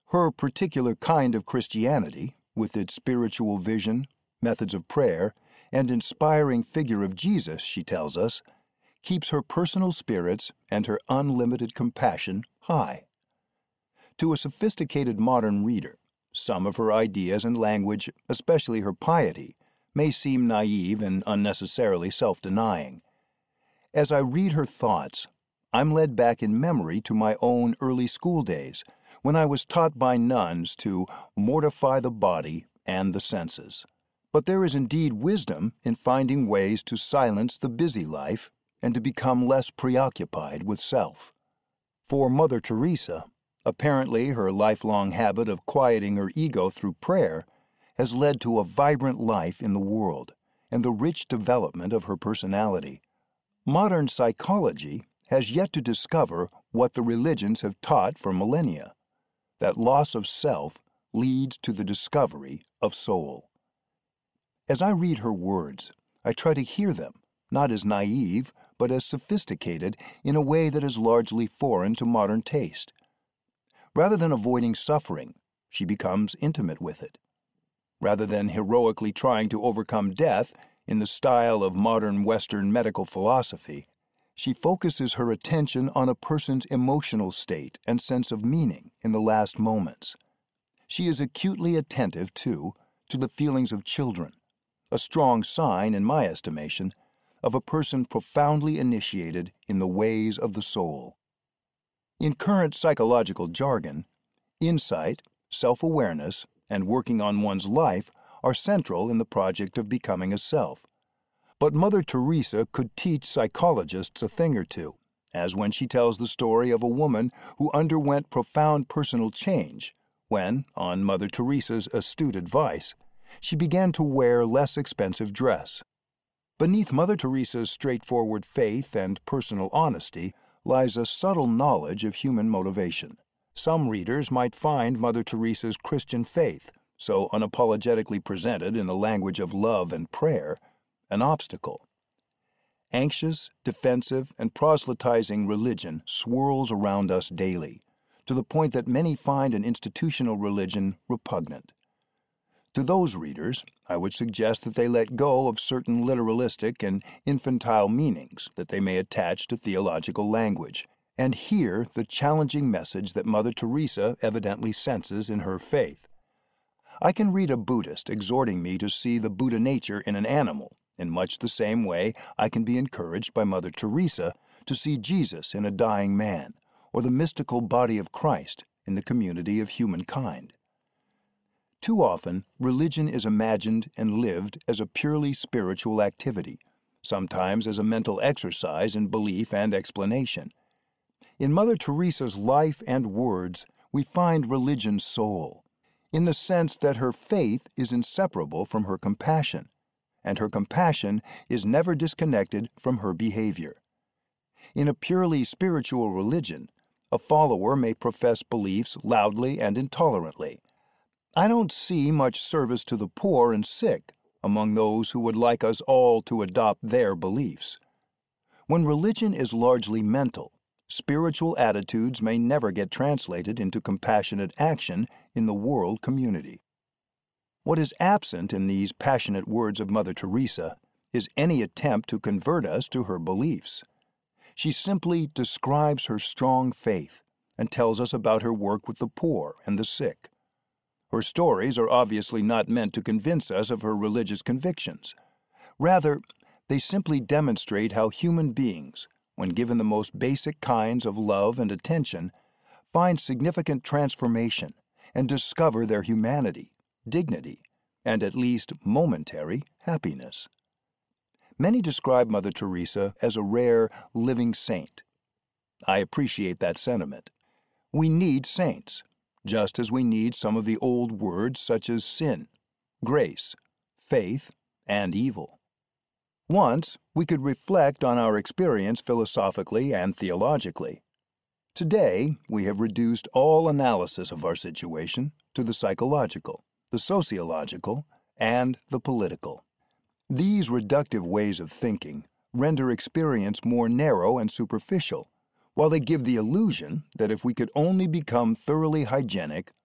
Her particular kind of Christianity, with its spiritual vision, methods of prayer, and inspiring figure of Jesus, she tells us, keeps her personal spirits and her unlimited compassion high. To a sophisticated modern reader, some of her ideas and language, especially her piety, may seem naive and unnecessarily self-denying. As I read her thoughts, I'm led back in memory to my own early school days, when I was taught by nuns to mortify the body and the senses. But there is indeed wisdom in finding ways to silence the busy life and to become less preoccupied with self. For Mother Teresa, apparently her lifelong habit of quieting her ego through prayer has led to a vibrant life in the world and the rich development of her personality. Modern psychology has yet to discover what the religions have taught for millennia, that loss of self leads to the discovery of soul. As I read her words, I try to hear them, not as naive, but as sophisticated in a way that is largely foreign to modern taste. Rather than avoiding suffering, she becomes intimate with it. Rather than heroically trying to overcome death in the style of modern Western medical philosophy, she focuses her attention on a person's emotional state and sense of meaning in the last moments. She is acutely attentive, too, to the feelings of children, a strong sign, in my estimation, of a person profoundly initiated in the ways of the soul. In current psychological jargon, insight, self-awareness, and working on one's life are central in the project of becoming a self. But Mother Teresa could teach psychologists a thing or two, as when she tells the story of a woman who underwent profound personal change when, on Mother Teresa's astute advice, she began to wear less expensive dress. Beneath Mother Teresa's straightforward faith and personal honesty lies a subtle knowledge of human motivation. Some readers might find Mother Teresa's Christian faith, so unapologetically presented in the language of love and prayer, an obstacle. Anxious, defensive, and proselytizing religion swirls around us daily, to the point that many find an institutional religion repugnant. To those readers, I would suggest that they let go of certain literalistic and infantile meanings that they may attach to theological language, and hear the challenging message that Mother Teresa evidently senses in her faith. I can read a Buddhist exhorting me to see the Buddha nature in an animal, in much the same way I can be encouraged by Mother Teresa to see Jesus in a dying man, or the mystical body of Christ in the community of humankind. Too often, religion is imagined and lived as a purely spiritual activity, sometimes as a mental exercise in belief and explanation. In Mother Teresa's life and words, we find religion's soul, in the sense that her faith is inseparable from her compassion, and her compassion is never disconnected from her behavior. In a purely spiritual religion, a follower may profess beliefs loudly and intolerantly. I don't see much service to the poor and sick among those who would like us all to adopt their beliefs. When religion is largely mental, spiritual attitudes may never get translated into compassionate action in the world community. What is absent in these passionate words of Mother Teresa is any attempt to convert us to her beliefs. She simply describes her strong faith and tells us about her work with the poor and the sick. Her stories are obviously not meant to convince us of her religious convictions. Rather, they simply demonstrate how human beings, when given the most basic kinds of love and attention, find significant transformation and discover their humanity, dignity, and at least momentary happiness. Many describe Mother Teresa as a rare living saint. I appreciate that sentiment. We need saints, just as we need some of the old words such as sin, grace, faith, and evil. Once, we could reflect on our experience philosophically and theologically. Today, we have reduced all analysis of our situation to the psychological, the sociological, and the political. These reductive ways of thinking render experience more narrow and superficial, while they give the illusion that if we could only become thoroughly hygienic,